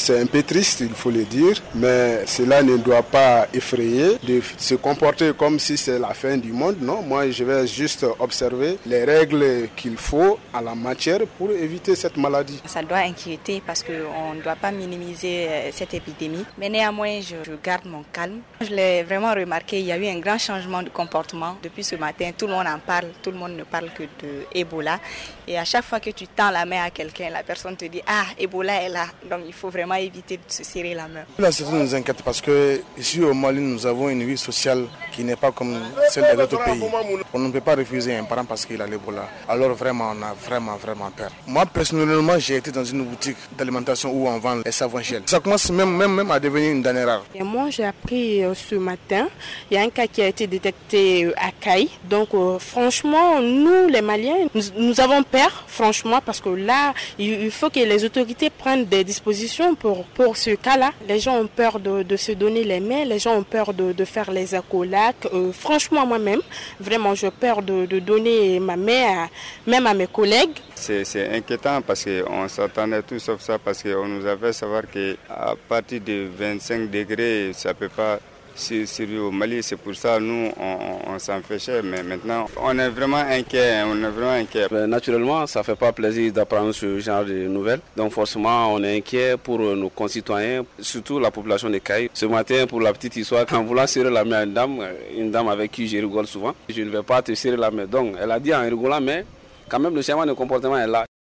C'est un peu triste, il faut le dire, mais cela ne doit pas effrayer de se comporter comme si c'est la fin du monde. Non, moi je vais juste observer les règles qu'il faut à la matière pour éviter cette maladie. Ça doit inquiéter parce qu'on ne doit pas minimiser cette épidémie. Mais néanmoins, je garde mon calme. Je l'ai vraiment remarqué, il y a eu un grand changement de comportement. Depuis ce matin, tout le monde en parle, tout le monde ne parle que de Ebola. Et à chaque fois que tu tends la main à quelqu'un, la personne te dit « Ah, Ebola est là ». Donc il faut vraiment éviter de se serrer la main. La situation nous inquiète parce que ici au Mali, nous avons une vie sociale qui n'est pas comme celle des autres pays. On ne peut pas refuser un parent parce qu'il a l'Ebola. Alors vraiment, on a vraiment peur. Moi personnellement, j'ai été dans une boutique d'alimentation où on vend les savons gel. Ça commence même à devenir une denrée rare. Et moi, j'ai appris ce matin, il y a un cas qui a été détecté à Caille. Donc franchement, nous les Maliens, nous avons peur, franchement, parce que là, il faut que les autorités prennent des dispositions pour ce cas-là. Les gens ont peur de se donner les mains, les gens ont peur de faire les accolades. Franchement, moi-même, vraiment, j'ai peur de donner ma main même à mes collègues. C'est inquiétant parce qu'on s'attendait tout sauf ça, parce qu'on nous a fait savoir qu'à partir de 25 degrés, ça ne peut pas survivre au Mali. C'est pour ça nous, on s'en fait cher. Mais maintenant, on est vraiment inquiet. Naturellement, ça ne fait pas plaisir d'apprendre ce genre de nouvelles. Donc forcément, on est inquiet pour nos concitoyens, surtout la population de Caille. Ce matin, pour la petite histoire, en voulant serrer la main à une dame avec qui je rigole souvent, je ne vais pas te serrer la main. Donc elle a dit en rigolant, mais quand même le schéma de comportement est là.